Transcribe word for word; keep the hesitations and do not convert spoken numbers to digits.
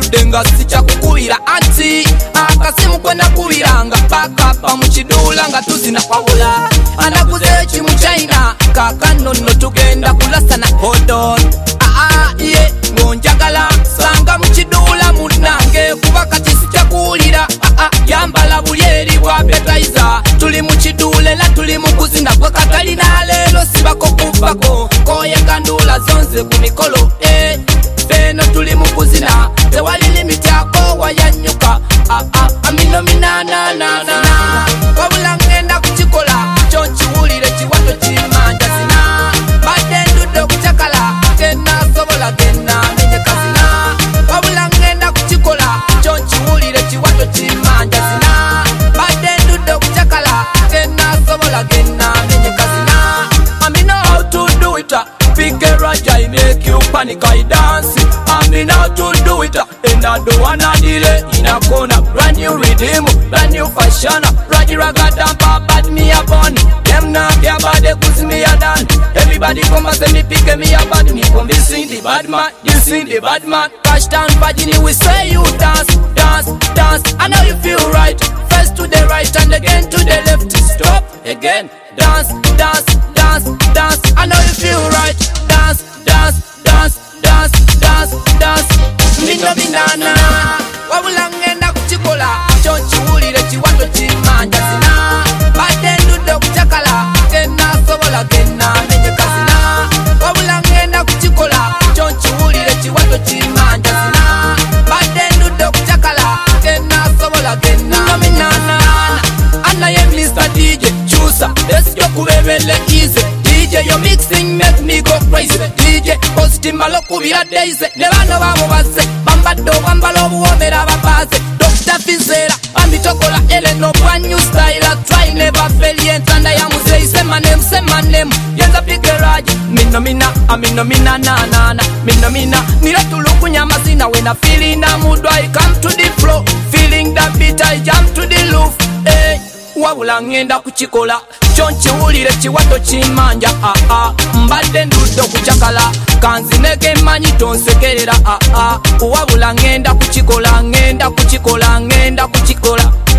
nandudde nga sikyakukubira anti akasimu kwe nakubiranga bakapa mu kiduula nga tuzina wabula anaguze ekimu China kakano nno tugenda kulasana hold on aa ye ngonjagala sanga mu kiduula munnange kuba kati sikyakuwulira aa yambala buli eri bwa betaiza tuli mu kiduula era tuli mu kuzina gwe katalina leero sibako kuvako koyenga ndula zonze ku mikolo eh feno tuli mu kuzina tewali limiti ako wayanyuka aa amino minananana wabula ngenda kukikola kyo nkiwulire kiwato kimanja zina badde ndudde okucakala genasobola gena menyeka zina wabula ngenda kukikola kyo nkiwulire kiwato kimanja zina badde ndudde okucakala genasobola gena menyeka zina I know how to do it pick a raja I make you panic I dance I mean how to do it and I don't wanna delay in a corner brand new rhythm brand new fashion Raji Ragada bad me a bunny them now their body puts me a done everybody come and say me pick me a bad me convincing the bad man this in the bad man cash down Virginie we say you dance dance dance I know you feel right first to the right and again to the left stop again dance dance dance dance I know you feel right dance dance dance dance dance dance mino minana wabula ngenda kukikola kyo nkiwulire kiwato kimanja zina badde ndudde okucakala genasobola gena menyeka zina wabula ngenda kukikola kyo nkiwulire kiwato kimanja zina badde ndudde okucakala genasobola gena mino minana anaye Mister D J chusa lesyo kubebele easy D J your mixing make me go crazy D J positive malo kubira days ne bano babo baze bambadde obwambala obuwomera abapaze Doctor Fizera ambitokola eleno brand new style try never fail yentanda ya muzeyi sema name sema name yenza pikeraji mino mina amino mina na na na mino mina nilo tulukunya mazina when I feeling a mood I come to the flow feeling that beat I jump to the roof hey wabula ngenda kukikola kyo nkiwulire kiwato kimanja aa mbadde ndudde okucakala kanzineke manyi tonsekerera aa wabula ngenda kukikola ngenda kukikola ngenda kukikola